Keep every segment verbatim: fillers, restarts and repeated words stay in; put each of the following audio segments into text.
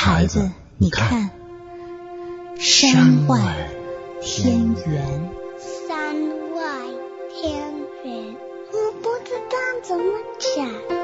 孩子，你看，山外天圆。 山外天圆，我不知道怎么讲。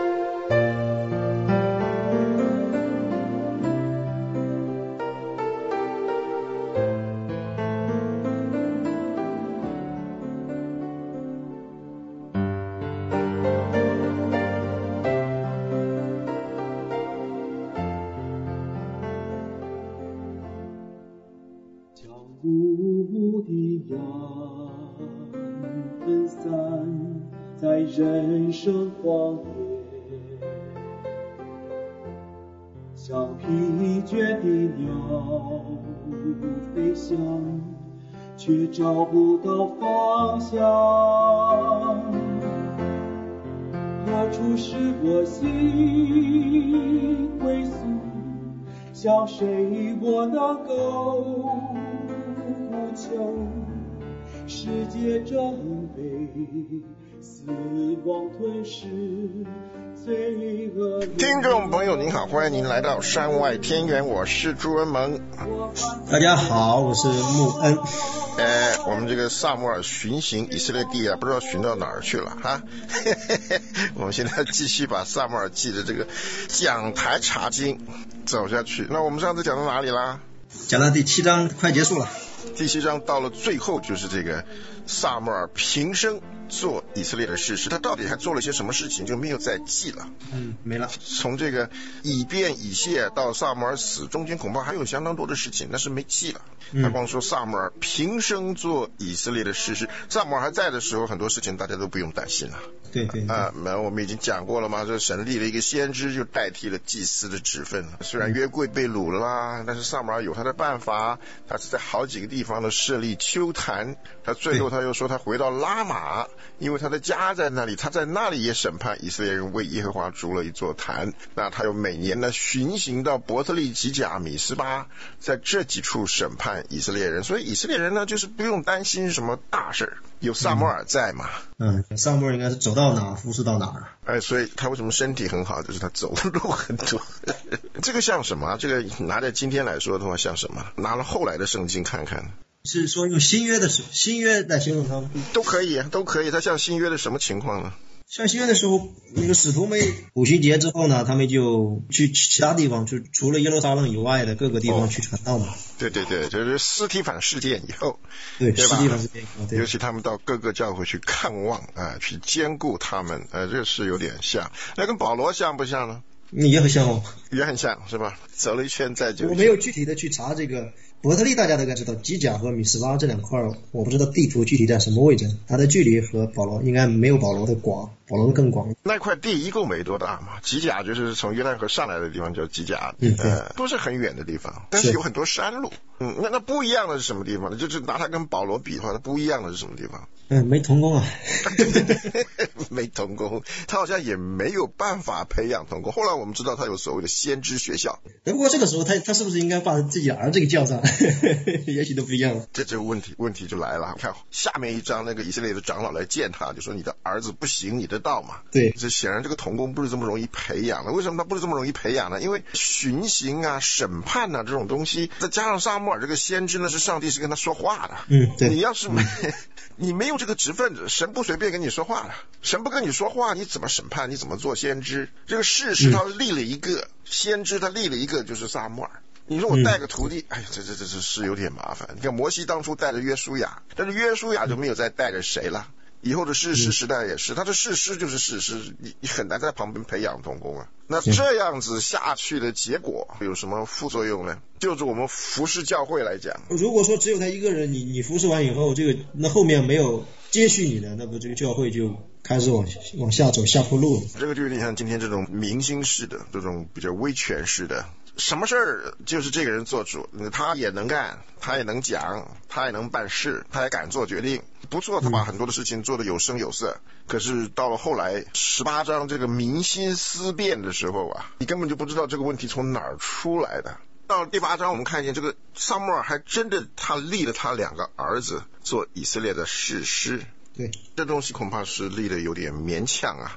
在人生荒野，像疲倦的鸟飞翔，却找不到方向。何处是我心归宿？向谁我能够呼求？世界真悲，死亡吞噬罪恶。 听众朋友您好，欢迎您来到山外天圆，我是朱文萌。 大家好，我是穆恩。 呃，我们这个萨母尔巡行以色列地啊，不知道巡到哪儿去了哈。我们现在继续把萨母尔记的这个讲台查经走下去。那我们上次讲到哪里啦？ 讲到第七章，快结束了。 第七章到了最后，就是这个萨母尔平生做以色列的事实，他到底还做了些什么事情就没有再记了。 嗯，没了。 从这个以便以谢到萨母尔死，中间恐怕还有相当多的事情，但是没记了。他光说萨母尔平生做以色列的事实，萨母尔还在的时候，很多事情大家都不用担心了。 对对啊，那我们已经讲过了嘛，这神立了一个先知，就代替了祭司的职分。虽然约柜被掳了啦，但是萨母尔有他的办法，他是在好几个地方的设立丘坛。他最后他又说他回到拉玛，因为他的家在那里，他在那里也审判以色列人，为耶和华筑了一座坛。那他又每年呢巡行到伯特利、吉甲、米斯巴，在这几处审判以色列人。所以以色列人呢就是不用担心什么大事，有撒母耳在嘛。 嗯，撒母耳应该是走到哪服侍到哪儿。 哎，所以他为什么身体很好，就是他走路很多。这个像什么？这个拿着今天来说的话像什么？拿了后来的圣经看看。 是说用新约的时候，新约来形容他们都可以，都可以。他像新约的什么情况呢？ 像新约的时候，那个使徒们五旬节之后呢，他们就去其他地方，就除了耶路撒冷以外的各个地方去传道嘛。 哦、对对对，就是斯提反事件以后， 对， 对吧？ 斯提反事件以后，对， 尤其他们到各个教会去看望啊、呃，去兼顾他们，呃，这是有点像。那跟保罗像不像呢？ 也很像哦， 也很像是吧？走了一圈再走一圈。 我没有具体的去查这个伯特利，大家都该知道，基甲和米斯巴这两块，我不知道地图具体在什么位置，它的距离和保罗应该没有保罗的广，保罗的更广。 那块地一共没多大嘛，基甲就是从约旦河上来的地方叫基甲， 嗯， 呃，不是很远的地方，但是有很多山路。嗯，那那不一样的是什么地方呢？就是拿它跟保罗比的话，它不一样的是什么地方？ 嗯，没同工啊。 没同工，他好像也没有办法培养同工。后来我们知道他有所谓的先知学校。 不过这个时候他他是不是应该把自己的儿子给叫上？也许都不一样了。 这这个问题问题就来了。看下面一章，那个以色列的长老来见他，就说你的儿子不行你的道嘛。 对， 这显然这个同工不是这么容易培养的。为什么他不是这么容易培养呢？因为巡行啊、审判啊这种东西，再加上撒母耳这个先知呢，是上帝是跟他说话的。 嗯，对。 你要是没、嗯、你没有这个职分，神不随便跟你说话的。神不跟你说话，你怎么审判？你怎么做先知？这个事实他立了一个、嗯、先知，他立了一个就是撒母耳。你说我带个徒弟，嗯、哎呀，这这这这是有点麻烦。你看摩西当初带着约书亚，但是约书亚就没有再带着谁了。以后的士师时代也是，他的士师就是士师，你你很难在旁边培养同工啊。那这样子下去的结果有什么副作用呢？就是我们服侍教会来讲， 如果说只有他一个人，你你服侍完以后，这个那后面没有接续你的，那不这个教会就开始往往下走下坡路了。 这个就有点像今天这种明星式的，这种比较威权式的。什么事儿就是这个人做主，他也能干，他也能讲，他也能办事，他也敢做决定。不错，他把很多的事情做得有声有色。嗯、可是到了后来十八章这个民心思变的时候啊，你根本就不知道这个问题从哪儿出来的。到了第八章，我们看见这个撒母耳还真的他立了他两个儿子做以色列的士师。 对， 这东西恐怕是立的有点勉强啊。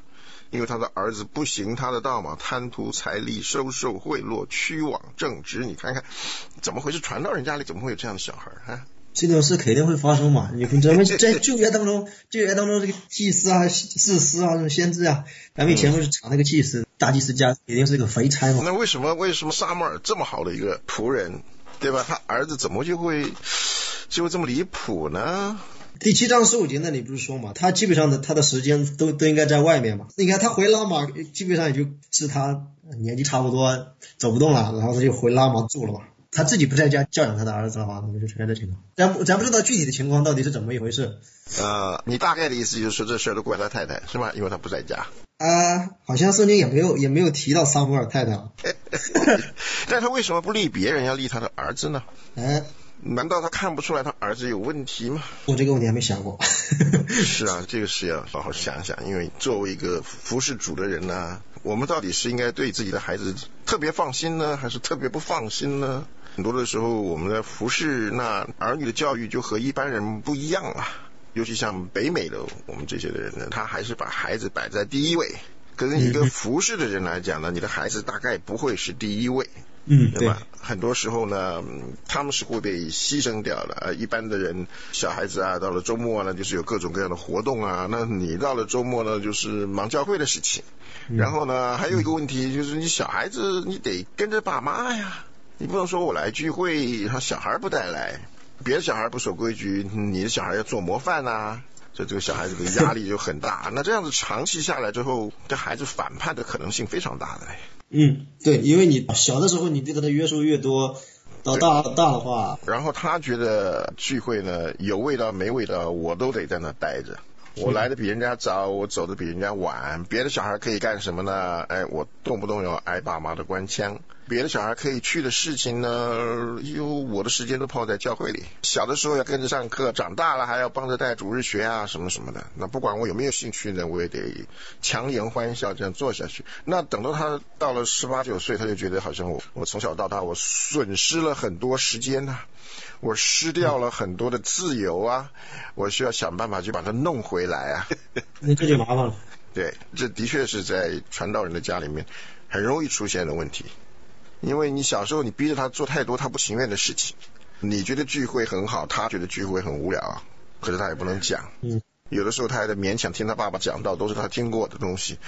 因为他的儿子不行他的道嘛，贪图财利，收受贿赂，屈枉正直。你看看怎么回事？传道人家里怎么会有这样的小孩啊？ 这种事肯定会发生嘛。你咱们在旧约当中，旧约当中这个祭司啊、士师啊、什么先知啊，咱们以前不是查那个祭司、嗯、大祭司家一定是个肥差嘛。 那为什么为什么撒母耳这么好的一个仆人，对吧？他儿子怎么就会就这么离谱呢？ 第七章十五节那里不是说嘛，他基本上的他的时间都都应该在外面嘛。你看他回拉玛，基本上也就是他年纪差不多走不动了，然后他就回拉玛住了嘛。他自己不在家教养他的儿子的话，那就存在这情况。咱咱不知道具体的情况到底是怎么一回事。 呃，你大概的意思就是说这事都怪他太太是吗？因为他不在家。 啊、呃，好像圣经也没有也没有提到撒母耳太太啊。 但他为什么不立别人，要立他的儿子呢？ 哎。 难道他看不出来他儿子有问题吗？ 我这个问题还没想过。 是啊，这个是要好好想想，因为作为一个服侍主的人呢、啊，我们到底是应该对自己的孩子特别放心呢，还是特别不放心呢？很多的时候我们的服侍，那儿女的教育就和一般人不一样啊。尤其像北美的我们这些的人呢，他还是把孩子摆在第一位。可是一个服侍的人来讲呢，你的孩子大概不会是第一位。 嗯， 对吧？很多时候呢，他们是会被牺牲掉的。呃，一般的人，小孩子啊，到了周末呢，就是有各种各样的活动啊。那你到了周末呢，就是忙教会的事情。 嗯、 然后呢，还有一个问题就是，你小孩子你得跟着爸妈呀，你不能说我来聚会，他小孩不带来，别的小孩不守规矩，你的小孩要做模范啊。所以这个小孩子的压力就很大。那这样子长期下来之后，这孩子反叛的可能性非常大的嘞。 嗯，对，因为你小的时候你对他的约束越多，到大大的话， 然后他觉得聚会呢有味道没味道，我都得在那待着。我来的比人家早，我走的比人家晚。别的小孩可以干什么呢？哎，我动不动要挨爸妈的官腔。别的小孩可以去的事情呢，有我的时间都泡在教会里。小的时候要跟着上课，长大了还要帮着带主日学啊，什么什么的。那不管我有没有兴趣呢，我也得强颜欢笑这样做下去。那等到他到了十八九岁，他就觉得好像我我从小到大我损失了很多时间啊，我失掉了很多的自由啊，我需要想办法去把它弄回来啊。 那这就麻烦了。 对，这的确是在传道人的家里面很容易出现的问题。因为你小时候你逼着他做太多他不情愿的事情，你觉得聚会很好，他觉得聚会很无聊，可是他也不能讲。 嗯， 有的时候他还得勉强听他爸爸讲到，都是他听过的东西。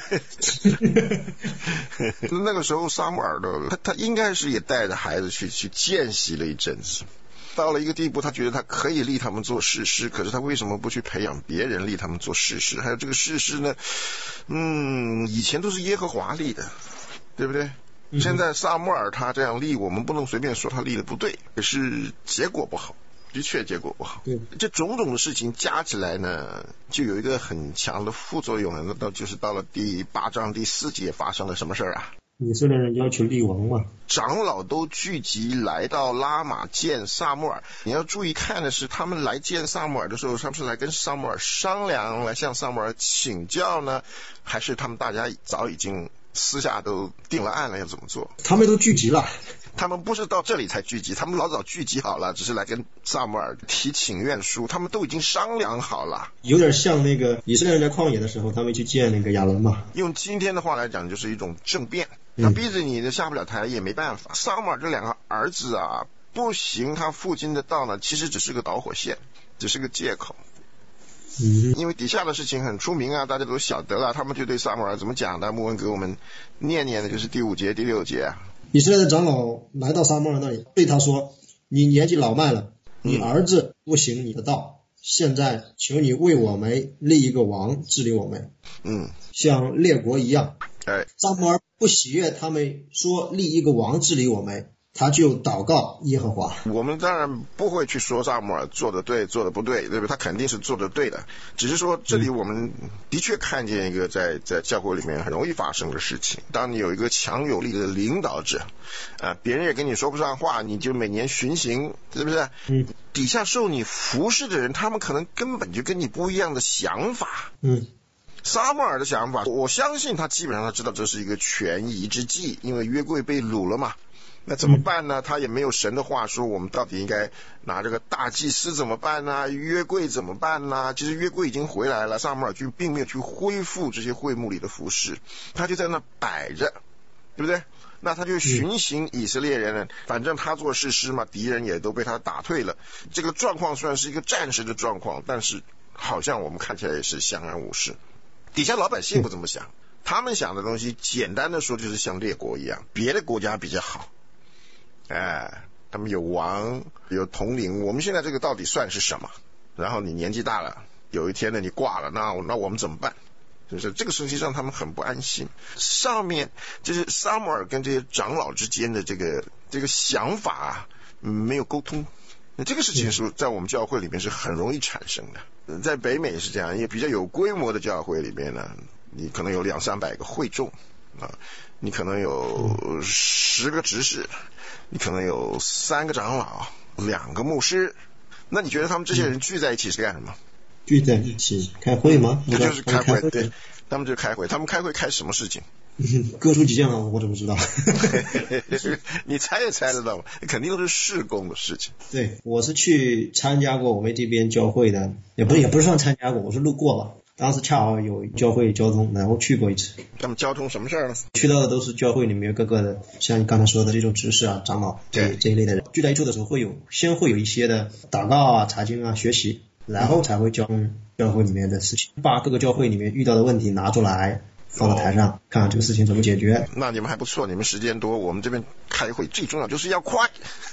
那个时候撒母耳的他他应该是也带着孩子去去见习了一阵子，到了一个地步，他觉得他可以立他们做士师，可是他为什么不去培养别人立他们做士师？还有这个士师呢，嗯，以前都是耶和华立的，对不对？现在撒母耳他这样立，我们不能随便说他立的不对，可是结果不好，的确结果不好。 对， 这种种的事情加起来呢，就有一个很强的副作用了。那到就是到了第八章第四节发生了什么事啊？ 以色列人要求立王嘛， 长老都聚集来到拉玛见撒母耳。你要注意看的是，他们来见撒母耳的时候，他们是来跟撒母耳商量，来向撒母耳请教呢，还是他们大家早已经私下都定了案了要怎么做？ 他们都聚集了。 他们不是到这里才聚集，他们老早聚集好了，只是来跟撒母耳提请愿书，他们都已经商量好了。有点像那个以色列人在旷野的时候，他们去见那个亚伦嘛。 用今天的话来讲，就是一种政变。他逼着你下不了台也没办法。撒母耳这两个儿子啊，不行，他父亲的道呢，其实只是个导火线，只是个借口。 嗯， 因为底下的事情很出名啊，大家都晓得了。他们就对撒母耳怎么讲的？牧文给我们念念的就是第五节、第六节啊。 以色列的长老来到撒母耳那里，对他说：“你年纪老迈了，你儿子不行你的道，嗯、现在求你为我们立一个王治理我们， 嗯， 像列国一样。” 哎， 撒母耳不喜悦他们说立一个王治理我们，他就祷告耶和华。 我们当然不会去说撒母耳做的对做的不对，对不对？他肯定是做的对的，只是说这里我们的确看见一个在在教会里面很容易发生的事情。当你有一个强有力的领导者啊，别人也跟你说不上话，你就每年巡行，是不是？ 嗯， 底下受你服侍的人，他们可能根本就跟你不一样的想法。 嗯， 撒母耳的想法，我相信他基本上他知道这是一个权宜之计，因为约柜被掳了嘛。 那怎么办呢？他也没有神的话说我们到底应该拿这个大祭司怎么办呢？约柜怎么办呢？其实约柜已经回来了，撒母耳就并没有去恢复这些会幕里的服饰，他就在那摆着，对不对？那他就巡行以色列人，反正他做士师嘛，敌人也都被他打退了。这个状况虽然是一个暂时的状况，但是好像我们看起来也是相安无事。底下老百姓不这么想，他们想的东西简单的说就是像列国一样，别的国家比较好，哎，他们有王有统领，我们现在这个到底算是什么？然后你年纪大了，有一天呢你挂了，那那我们怎么办？就是这个实际上他们很不安心。上面就是撒母耳跟这些长老之间的这个这个想法啊，没有沟通。这个事情是在我们教会里面是很容易产生的，在北美是这样，也比较有规模的教会里面呢，你可能有两三百个会众啊，你可能有十个执事，你可能有三个长老，两个牧师。那你觉得他们这些人聚在一起是干什么？ 聚在一起开会吗？ 他就是开会，对，他们就开会。他们开会开什么事情？ 各抒己见啊，我怎么知道？ 你猜也猜得到，肯定都是事工的事情。 对，我是去参加过我们这边教会的，也不是也不是算参加过，我是路过吧。当时恰好有教会交通，然后去过一次。 他们交通什么事儿呢？ 去到的都是教会里面各个的，像你刚才说的这种执事啊、长老这这一类的人。聚在一处的时候，会有先会有一些的祷告啊、查经啊、学习，然后才会教教会里面的事情，把各个教会里面遇到的问题拿出来。放到台上、哦、看看这个事情怎么解决。 那你们还不错，你们时间多，我们这边开会最重要就是要快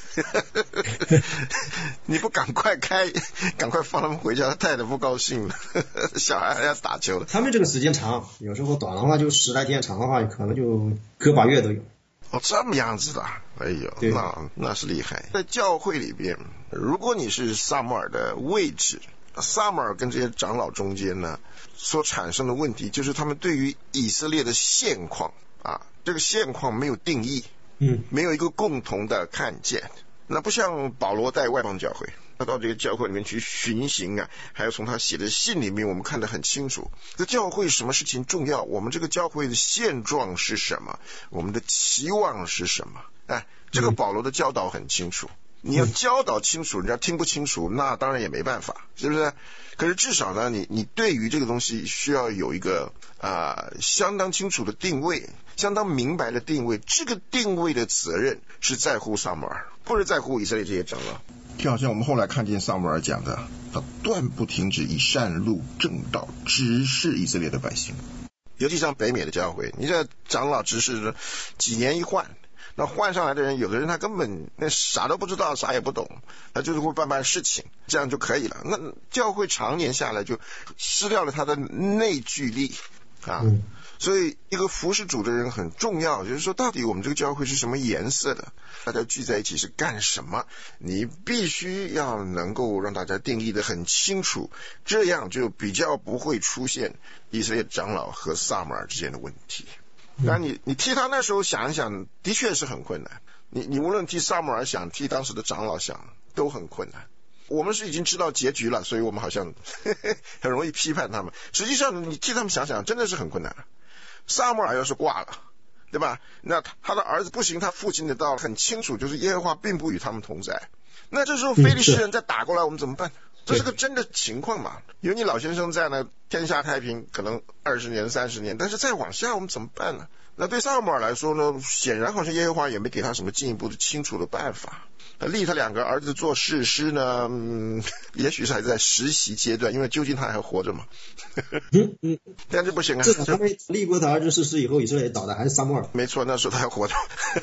你不赶快开，赶快放他们回家，太太不高兴了小孩还要打球。 他们这个时间长，有时候短的话就十来天，长的话可能就个把月都有。 哦，这么样子的，哎呦，那那是厉害。在教会里边，如果你是撒母耳的位置，撒母耳跟这些长老中间呢所产生的问题，就是他们对于以色列的现况啊，这个现况没有定义， 嗯， 没有一个共同的看见。那不像保罗带外邦教会，他到这个教会里面去巡行啊，还有从他写的信里面我们看得很清楚，这教会什么事情重要，我们这个教会的现状是什么，我们的期望是什么。哎，这个保罗的教导很清楚，你要教导清楚，人家听不清楚，那当然也没办法，是不是？可是至少呢，你你对于这个东西需要有一个啊、呃、相当清楚的定位，相当明白的定位。这个定位的责任是在乎撒母耳，不是在乎以色列这些长老。就好像我们后来看见撒母耳讲的，他断不停止以善路正道指示以色列的百姓。尤其像北美的教会，你这长老执事几年一换。那换上来的人，有的人他根本那啥都不知道，啥也不懂，他就是会办办事情，这样就可以了。那教会常年下来就失掉了他的内聚力啊。 嗯， 所以一个服侍主的人很重要，就是说到底我们这个教会是什么颜色的，大家聚在一起是干什么，你必须要能够让大家定义的很清楚，这样就比较不会出现以色列长老和撒母耳之间的问题。当然你你替他那时候想一想，的确是很困难。你你无论替撒母耳想，替当时的长老想，都很困难。我们是已经知道结局了，所以我们好像呵呵很容易批判他们。实际上你替他们想想，真的是很困难。撒母耳要是挂了，对吧？那他的儿子不行，他父亲的道很清楚，就是耶和华并不与他们同在。那这时候非利士人再打过来，我们怎么办？这是个真的情况嘛？有你老先生在呢，天下太平，可能二十年、三十年，但是再往下我们怎么办呢？那对撒母耳来说呢，显然好像耶和华也没给他什么进一步的清楚的办法。立他两个儿子做士师呢，嗯，也许是还在实习阶段，因为究竟他还活着嘛。 嗯嗯， 但是不行啊。 至少他们立过他儿子士师以后，以色列倒的还是撒母耳。 没错，那时候他还活着。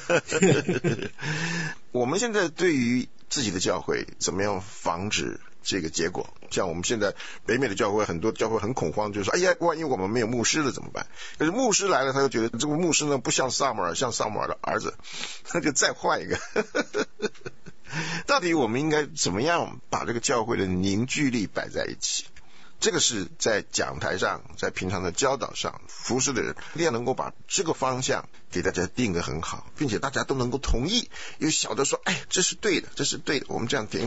我们现在对于自己的教会怎么样防止这个结果？像我们现在北美的教会，很多教会很恐慌，就是说，哎呀，万一我们没有牧师了怎么办？可是牧师来了，他就觉得这个牧师呢不像撒母耳，像撒母耳的儿子，那就再换一个。到底我们应该怎么样把这个教会的凝聚力摆在一起？这个是在讲台上，在平常的教导上，服侍的人一定要能够把这个方向给大家定得很好，并且大家都能够同意，有小的说，哎，这是对的，这是对的，我们这样挺好。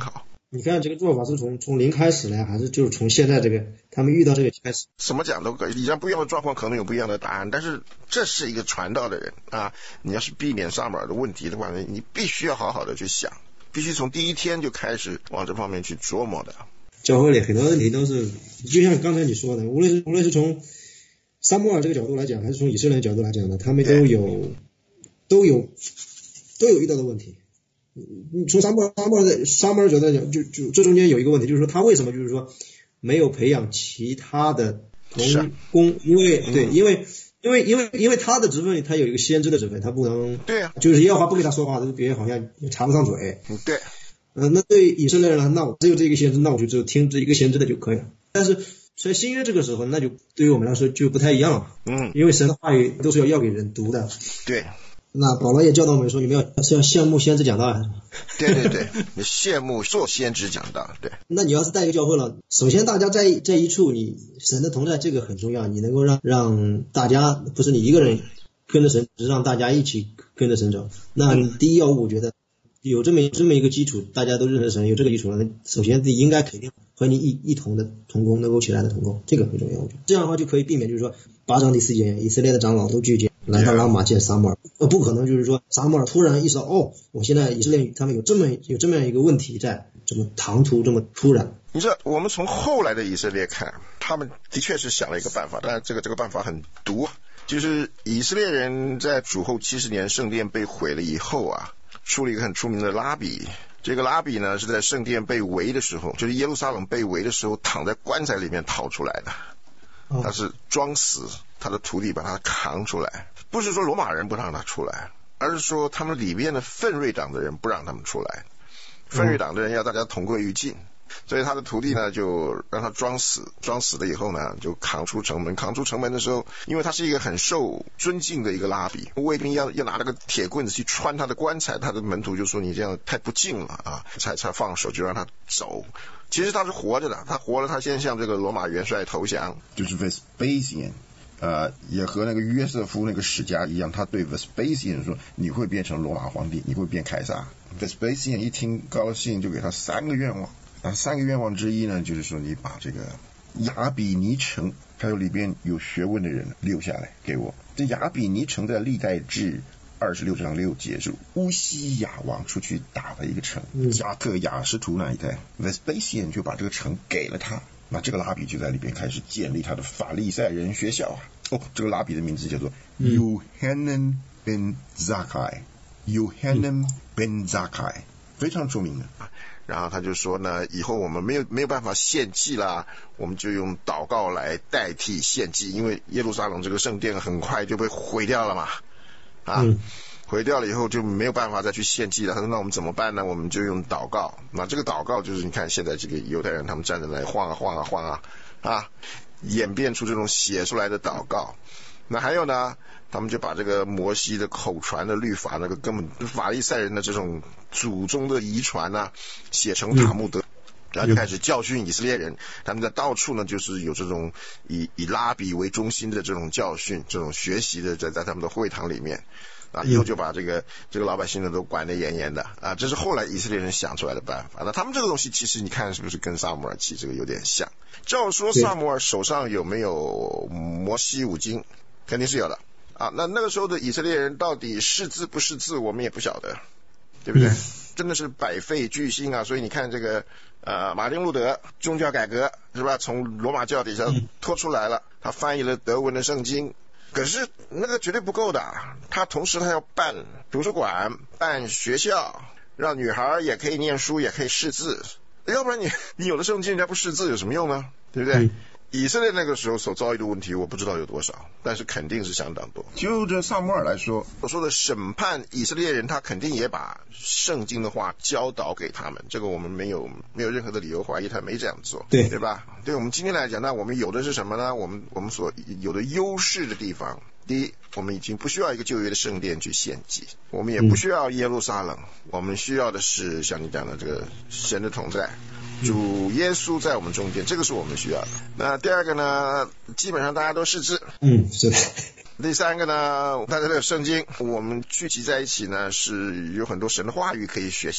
你看这个做法是从从零开始呢，还是就是从现在这个他们遇到这个开始？ 怎么讲都可以，以上不一样的状况可能有不一样的答案，但是这是一个传道的人啊，你要是避免撒母耳的问题的话呢，你必须要好好的去想，必须从第一天就开始往这方面去琢磨的。 教会里很多问题都是，就像刚才你说的，无论是无论是从撒母耳这个角度来讲，还是从以色列人角度来讲呢，他们都有都有都有遇到的问题。你从撒母耳撒母耳的撒母耳角度来讲，就就这中间有一个问题，就是说他为什么就是说没有培养其他的同工，因为对，因为因为因为因为他的职分，他有一个先知的职分，他不能对啊， 就是耶和华不给他说话，别人好像插不上嘴。 对， 嗯、呃，那对以色列人，那我只有这一个先知，那我就只有听这一个先知的就可以了。但是在新约这个时候，那就对于我们来说就不太一样了。 嗯， 因为神的话语都是要要给人读的。 对。 那保罗也教导我们说，你们要是要羡慕先知讲道。 对对对，你羡慕做先知讲道。对。 那你要是带一个教会了，首先大家在在一处，你神的同在这个很重要，你能够让让大家不是你一个人跟着神，只是让大家一起跟着神走。那第一要务，我觉得有这么这么一个基础，大家都认识神，有这个基础了，首先自己应该肯定和你一一同的同工，能够起来的同工，这个很重要。这样的话就可以避免，就是说八章第四节，以色列的长老都聚集来到拉玛见撒母耳，呃，不可能就是说撒母耳突然意识到，哦，我现在以色列他们有这么有这么样一个问题在，这么唐突，这么突然。 你知道，我们从后来的以色列看，他们的确是想了一个办法，但是这个这个办法很毒啊，就是以色列人在主后七十年圣殿被毁了以后啊，出了一个很出名的拉比。这个拉比呢是在圣殿被围的时候，就是耶路撒冷被围的时候，躺在棺材里面逃出来的。他是装死，他的徒弟把他扛出来，不是说罗马人不让他出来，而是说他们里面的奋锐党的人不让他们出来，奋锐党的人要大家同归于尽，所以他的徒弟呢就让他装死，装死了以后呢就扛出城门，扛出城门的时候，因为他是一个很受尊敬的一个拉比，卫兵要要拿那个铁棍子去穿他的棺材，他的门徒就说你这样太不敬了啊，才才放手就让他走。其实他是活着的，他活了，他先向这个罗马元帅投降。 就是 Vespasian， 呃，也和那个约瑟夫那个史家一样，他对 Vespasian 说：“你会变成罗马皇帝，你会变凯撒。” Vespasian 一听高兴，就给他三个愿望。啊，三个愿望之一呢，就是说你把这个亚比尼城还有里边有学问的人留下来给我。这亚比尼城在历代志二十六章六节是乌西雅王出去打的一个城，加特雅什图那一带， Vespasian 就把这个城给了他。那这个拉比就在里边开始建立他的法利赛人学校啊。哦，这个拉比的名字叫做 Yohanan ben Zakkai， Yohanan ben Zakkai， 非常出名的。 然后他就说呢，以后我们没有没有办法献祭啦，我们就用祷告来代替献祭，因为耶路撒冷这个圣殿很快就被毁掉了嘛，啊，嗯、毁掉了以后就没有办法再去献祭了。他说那我们怎么办呢？我们就用祷告。那这个祷告就是你看现在这个犹太人他们站在那里晃啊晃啊晃啊啊，演变出这种写出来的祷告。那还有呢，他们就把这个摩西的口传的律法，那个根本法利赛人的这种祖宗的遗传啊，写成塔木德，然后就开始教训以色列人。他们在到处呢，就是有这种以以拉比为中心的这种教训、这种学习的，在在他们的会堂里面啊，以后就把这个这个老百姓呢都管得严严的啊。这是后来以色列人想出来的办法。那他们这个东西其实你看是不是跟撒母耳记这个有点像？照说撒母耳手上有没有摩西五经？肯定是有的啊。那那个时候的以色列人到底识字不识字，我们也不晓得，对不对？嗯、真的是百废俱兴啊。所以你看这个呃，马丁路德宗教改革是吧？从罗马教底下拖出来了，他翻译了德文的圣经，可是那个绝对不够的。他同时他要办图书馆、办学校，让女孩也可以念书，也可以识字。要不然你你有的圣经人家不识字有什么用呢？对不对？嗯，以色列那个时候所遭遇的问题我不知道有多少，但是肯定是相当多。 就这撒母耳来说， 我说的审判以色列人，他肯定也把圣经的话教导给他们，这个我们没有没有任何的理由怀疑他没这样做， 对对吧？对我们今天来讲，那我们有的是什么呢？我们我们所有的优势的地方，第一，我们已经不需要一个旧约的圣殿去献祭，我们也不需要耶路撒冷，嗯、我们需要的是像你讲的这个神的同在。主耶稣在我们中间，这个是我们需要的。那第二个呢，基本上大家都识字， 嗯，是的。 第三个呢，大家都有圣经，我们聚集在一起呢，是有很多神的话语可以学习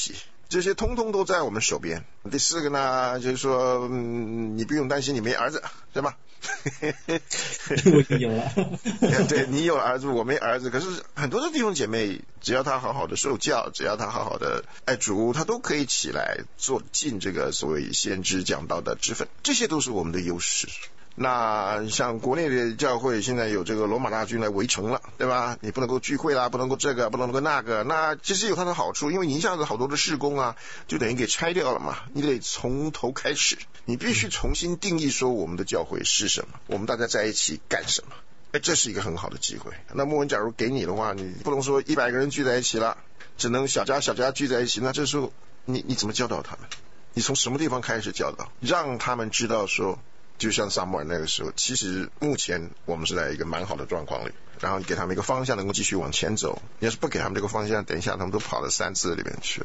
这些通通都在我们手边。第四个呢，就是说，嗯，你不用担心你没儿子，是吧？ 我已经有了。 对，你有儿子，我没儿子。可是很多的弟兄姐妹，只要他好好的受教，只要他好好的爱主，他都可以起来做尽这个所谓先知讲道的职分，这些都是我们的优势。那像国内的教会现在有这个罗马大军来围城了，对吧？你不能够聚会啦，不能够这个，不能够那个，那其实有它的好处，因为你一下子好多的事工啊，就等于给拆掉了嘛，你得从头开始，你必须重新定义说我们的教会是什么，我们大家在一起干什么。哎，这是一个很好的机会。那牧文假如给你的话，你不能说一百个人聚在一起了，只能小家小家聚在一起，那这时候你你怎么教导他们？你从什么地方开始教导，让他们知道说，就像撒母耳那个时候，其实目前我们是在一个蛮好的状况里，然后你给他们一个方向，能够继续往前走。你要是不给他们这个方向，等一下他们都跑到三次里面去了。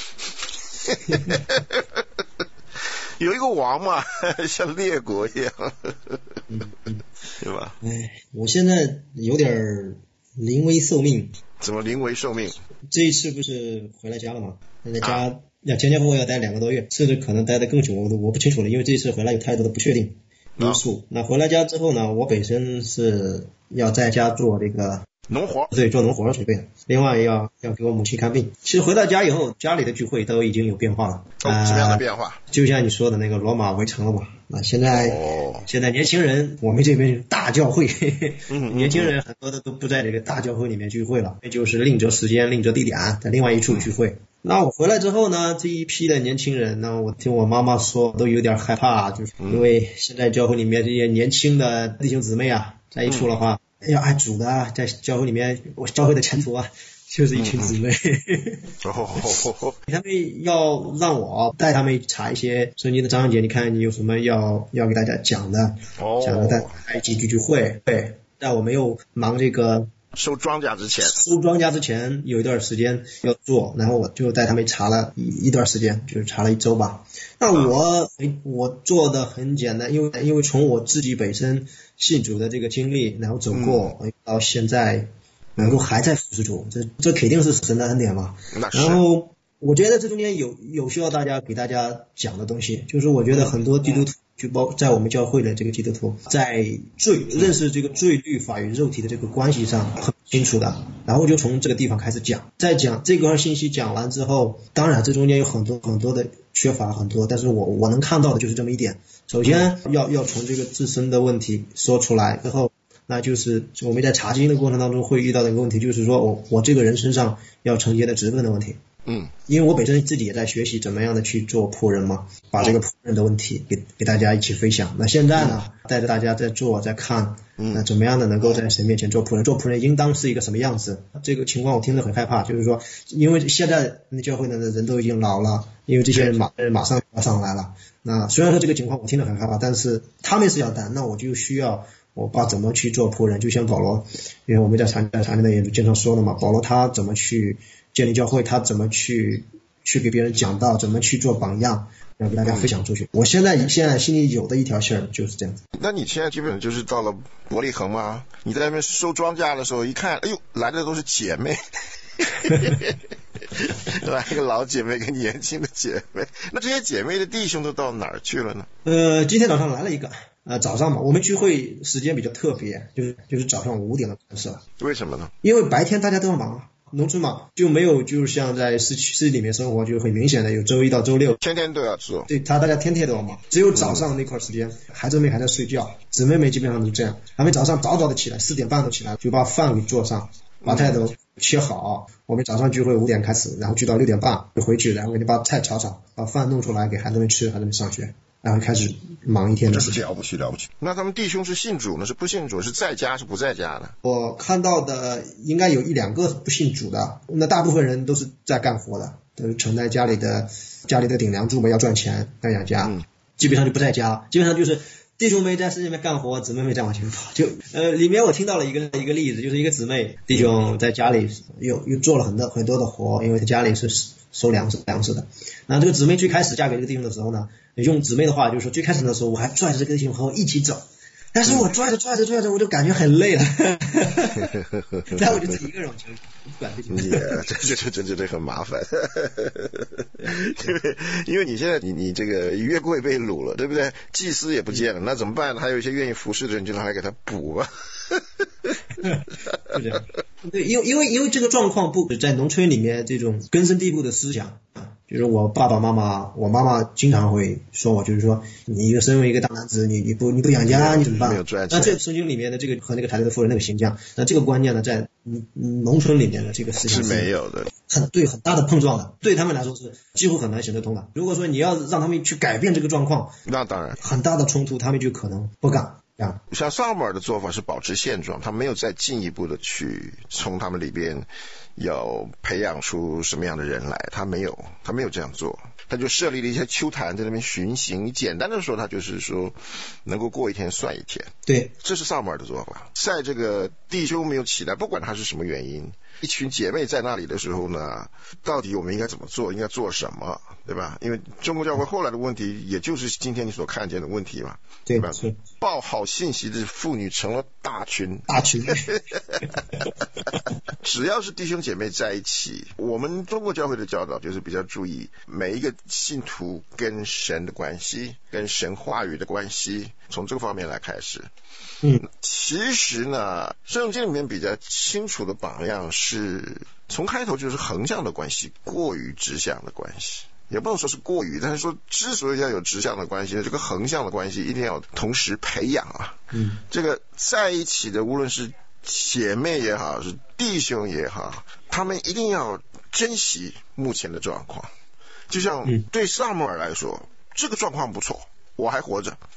有一个王嘛，像列国一样，对吧？ 哎，我现在有点临危受命。 怎么临危受命？ 这一次不是回来家了吗？在家要前前后后要待两个多月，甚至可能待得更久，我我不清楚了，因为这一次回来有太多的不确定因素。那回来家之后呢，我本身是要在家做这个农活， 对，做农活准备。另外要要给我母亲看病。其实回到家以后，家里的聚会都已经有变化了。 哦，什么样的变化？呃、 就像你说的那个罗马围城了嘛。那现在、哦、现在年轻人，我们这边大教会，嗯嗯年轻人很多的都不在这个大教会里面聚会了，也就是另择时间、另择地点，在另外一处聚会。嗯、那我回来之后呢，这一批的年轻人呢，我听我妈妈说都有点害怕，就是因为现在教会里面这些年轻的弟兄姊妹啊，在一处的话。嗯、要爱主的，在教会里面，我教会的前途啊，就是一群姊妹。嗯、他们要让我带他们查一些圣经的章节，你看你有什么要要给大家讲的，哦、讲的在一起聚聚会。对，在我没有忙这个收庄稼之前， 收庄稼之前有一段时间要做，然后我就带他们查了一一段时间，就是查了一周吧。那我、嗯、我做的很简单，因为因为从我自己本身信主的这个经历，然后走过、嗯、到现在能够还在服侍主，这这肯定是神的恩典嘛。然后我觉得这中间有有需要大家给大家讲的东西，就是我觉得很多基督徒就包在我们教会的这个基督徒在罪认识这个罪律法与肉体的这个关系上很清楚的，然后就从这个地方开始讲，再讲这块信息讲完之后，当然这中间有很多很多的缺乏很多，但是我我能看到的就是这么一点。首先要要从这个自身的问题说出来，然后那就是我们在查经的过程当中会遇到的一个问题，就是说我我这个人身上要承接的职分的问题。嗯，因为我本身自己也在学习怎么样的去做仆人嘛，把这个仆人的问题给给大家一起分享。那现在呢，带着大家在做在看，那怎么样的能够在神面前做仆人，做仆人应当是一个什么样子？这个情况我听得很害怕，就是说，因为现在教会的人都已经老了，因为这些人马马上要上来了。那虽然说这个情况我听得很害怕，但是他们是要担，那我就需要我把怎么去做仆人，就像保罗，因为我们在禅在禅里面也经常说了嘛，保罗他怎么去建立教会，他怎么去去给别人讲道，怎么去做榜样，要给大家分享出去。我现在现在心里有的一条线就是这样子。 那你现在基本上就是到了伯利恒吗？你在那边收庄稼的时候，一看，哎呦，来的都是姐妹。来一个老姐妹跟年轻的姐妹，那这些姐妹的弟兄都到哪儿去了呢？ 呃，今天早上来了一个，呃，早上嘛，我们聚会时间比较特别，就是就是早上五点的开始了。 为什么呢？ 因为白天大家都要忙啊。农村嘛，就没有就像在市区市里面生活，就很明显的有周一到周六天天都要做， 对，他大家天天都要忙，只有早上那块时间，孩子们还在睡觉，姊妹们基本上都这样，他们早上早早的起来，四点半都起来，就把饭给做上，把菜都切好，我们早上聚会五点开始，然后聚到六点半就回去，然后给你把菜炒炒，把饭弄出来给孩子们吃，孩子们上学，然后开始忙一天的事情。 了不起了不起。那他们弟兄是信主呢，是不信主，是在家是不在家的？ 我看到的应该有一两个不信主的，那大部分人都是在干活的，都是承担家里的家里的顶梁柱嘛，要赚钱要养家、嗯、基本上就不在家，基本上就是弟兄们在市里面干活，姊妹们在往前跑。就呃里面我听到了一个一个例子，就是一个姊妹弟兄在家里又又做了很多很多的活，因为他家里是收粮食粮食的。那这个姊妹最开始嫁给这个弟兄的时候呢，用姊妹的话就是说，最开始的时候我还拽着这个弟兄和我一起走， 但是我拽着拽着拽着，我就感觉很累了，然后我就自己一个人往前不管这些。 Yeah, 这这这这这这很麻烦，因为因为你现在你你这个约柜被掳了，对不对？祭司也不见了，那怎么办呢？还有一些愿意服侍的人，就拿来给他补吧。 是这样，对，因为因为因为这个状况不在农村里面这种根深蒂固的思想啊，就是我爸爸妈妈，我妈妈经常会说我，就是说你一个身为一个大男子，你你不你不养家，你怎么办？ 没有赚钱。那这个圣经里面的这个和那个台德夫人那个形象，那这个观念呢，在农村里面的这个思想是没有的， 很对很大的碰撞的，对他们来说是几乎很难行得通的。如果说你要让他们去改变这个状况， 那当然很大的冲突，他们就可能不干。 像萨母尔的做法是保持现状，他没有再进一步的去从他们里边要培养出什么样的人来，他没有，他没有这样做，他就设立了一些丘坛在那边巡行。简单的说，他就是说能够过一天算一天。 对， 这是萨母尔的做法。在这个弟兄没有起来，不管他是什么原因，一群姐妹在那里的时候呢，到底我们应该怎么做，应该做什么，对吧？因为中国教会后来的问题，也就是今天你所看见的问题嘛， 对吧？报好信息的妇女成了大群， 大群。 只要是弟兄姐妹在一起，我们中国教会的教导就是比较注意每一个信徒跟神的关系，跟神话语的关系，从这个方面来开始。 嗯， 其实呢，圣经里面比较清楚的榜样是从开头就是横向的关系，过于直向的关系。也不能说是过于，但是说之所以要有直向的关系呢，这个横向的关系一定要同时培养啊。 嗯， 这个在一起的，无论是姐妹也好，是弟兄也好，他们一定要珍惜目前的状况。就像对萨母尔来说，这个状况不错，我还活着，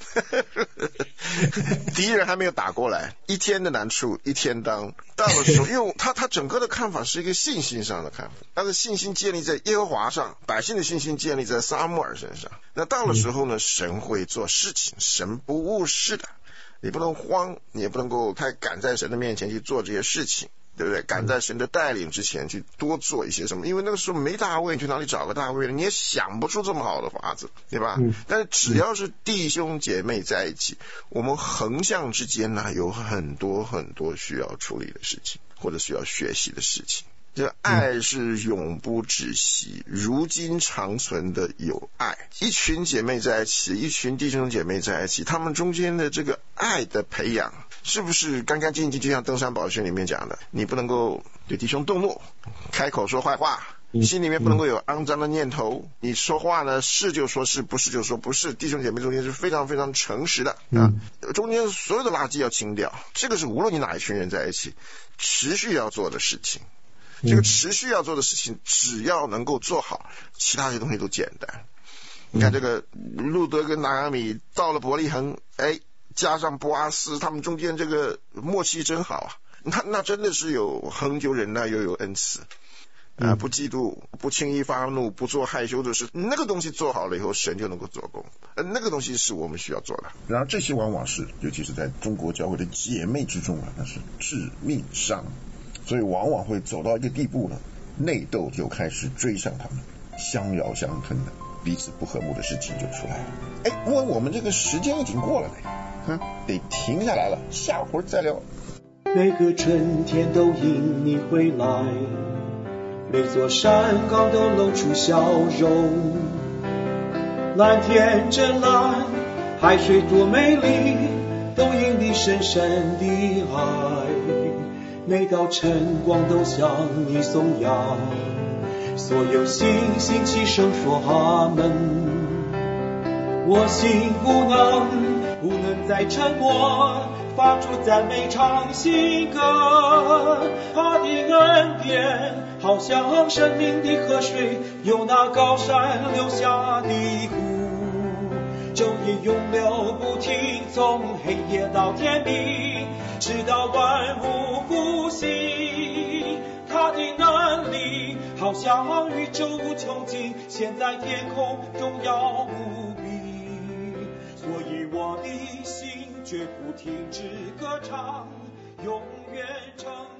敌人还没有打过来，一天的难处一天当。到了时候，因为他他整个的看法是一个信心上的看法，他的信心建立在耶和华上，百姓的信心建立在撒母耳身上。那到了时候呢，神会做事情，神不误事的，你不能慌，你也不能够太赶在神的面前去做这些事情，对不对？赶在神的带领之前去多做一些什么，因为那个时候没大卫，你去哪里找个大卫呢？你也想不出这么好的法子，对吧？嗯、但是只要是弟兄姐妹在一起，我们横向之间呢，有很多很多需要处理的事情，或者需要学习的事情。这爱是永不止息，如今长存的有爱。一群姐妹在一起，一群弟兄姐妹在一起，他们中间的这个爱的培养，是不是干干净净？就像登山宝训里面讲的，你不能够对弟兄动怒，开口说坏话，心里面不能够有肮脏的念头。你说话呢，是就说是，不是就说不是。弟兄姐妹中间是非常非常诚实的啊，中间所有的垃圾要清掉。这个是无论你哪一群人在一起，持续要做的事情。这个持续要做的事情，只要能够做好，其他些东西都简单。你看这个路德跟拿俄米到了伯利恒，哎，加上波阿斯，他们中间这个默契真好啊！那那真的是有恒久忍耐，又有恩慈啊，不嫉妒，不轻易发怒，不做害羞的事。那个东西做好了以后，神就能够做工。呃，那个东西是我们需要做的。 然而这些往往是，尤其是在中国教会的姐妹之中啊，那是致命伤。所以往往会走到一个地步呢，内斗就开始追上他们，相咬相吞的，彼此不和睦的事情就出来了。哎，问我们这个时间已经过了呢，嗯，得停下来了，下回再聊。 每个春天都因你回来，每座山岗都露出笑容，蓝天真蓝，海水多美丽，都因你深深的爱。每道晨光都向你颂扬，所有星星齐声说阿门。我心不能不能再沉默，发出赞美唱新歌。他的恩典好像生命的河水，由那高山流下的湖，昼夜永流不停，从黑夜到天明，直到万物复兴。他的能力好像宇宙无穷尽，现在天空荣耀无比，所以我的心绝不停止歌唱，永远称